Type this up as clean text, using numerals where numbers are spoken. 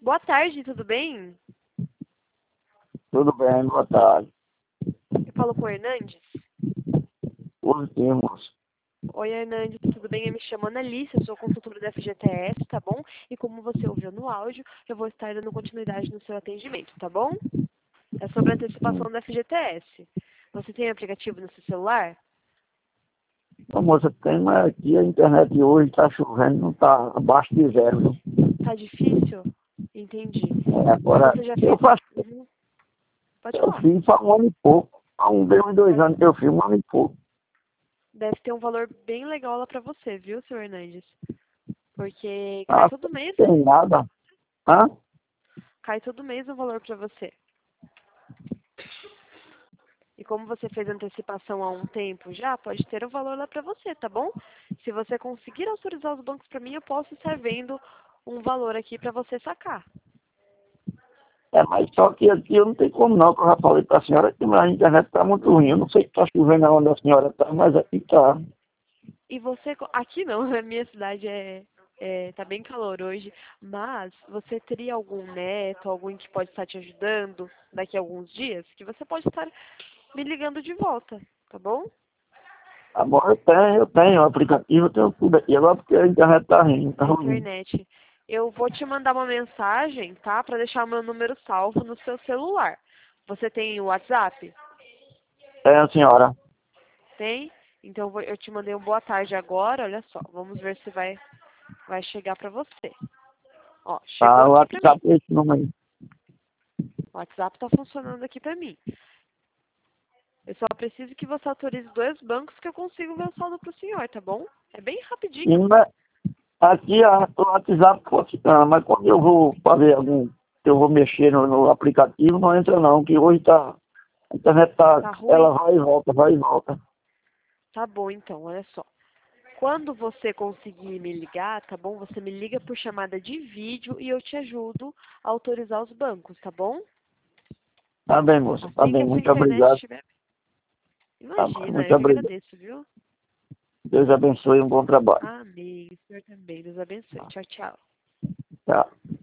Boa tarde, tudo bem? Tudo bem, boa tarde. Eu falo com o Hernandes. Positivo, moço. Oi, Hernandes, tudo bem? Eu me chamo Annalise, eu sou consultora da FGTS, tá bom? E como você ouviu no áudio, eu vou estar dando continuidade no seu atendimento, tá bom? É sobre a antecipação da FGTS. Você tem aplicativo no seu celular? Ô, moça, tem, mas aqui a internet hoje tá chovendo, não tá abaixo de zero, viu? Tá difícil? Entendi. E Agora, você já eu fez... faço, Uhum. Pode eu falar. fiz faz um ano e pouco. Há bem uns 2 anos que eu fiz, um ano e pouco. Deve ter um valor bem legal lá pra você, viu, seu Hernandes? Porque Ah, não tem nada. Hã? cai todo mês o valor pra você. E como você fez antecipação há um tempo já, pode ter o valor lá para você, tá bom? Se você conseguir autorizar os bancos para mim, eu posso estar vendo um valor aqui para você sacar. É, mas só que aqui eu não tenho como não, que eu já falei pra senhora que a internet tá muito ruim. Eu não sei se tá chovendo onde a senhora tá, mas aqui tá. E você, aqui não, na minha cidade tá bem calor hoje, mas você teria algum neto, alguém que pode estar te ajudando daqui a alguns dias, que você pode estar me ligando de volta, tá bom? Agora eu tenho o aplicativo, eu tenho tudo aqui. Agora porque a internet tá ruim, tá A ruim. internet. Eu vou te mandar uma mensagem, tá? Para deixar o meu número salvo no seu celular. Você tem o WhatsApp? É, a senhora. Tem? Então eu te mandei um boa tarde agora, olha só. Vamos ver se vai chegar para você. Ó, chegou Tá, o aqui para mim. WhatsApp é esse número aí. O WhatsApp tá funcionando aqui para mim. Eu só preciso que você autorize 2 bancos que eu consigo ver o saldo pro senhor, tá bom? É bem rapidinho. E, aqui o WhatsApp funciona, mas quando eu vou fazer eu vou mexer no aplicativo, não entra não, que hoje a internet Tá ruim? ela vai e volta, vai e volta. Tá bom então, olha só. Quando você conseguir me ligar, tá bom? Você me liga por chamada de vídeo e eu te ajudo a autorizar os bancos, tá bom? Tá bem, moça, tá Assim que bem, a sua muito internet obrigado. estiver. Tá bom, Imagina, muito eu que obrigado. agradeço, viu? Deus abençoe, um bom trabalho. Amém. O senhor também. Deus abençoe. Tchau, tchau. Tchau.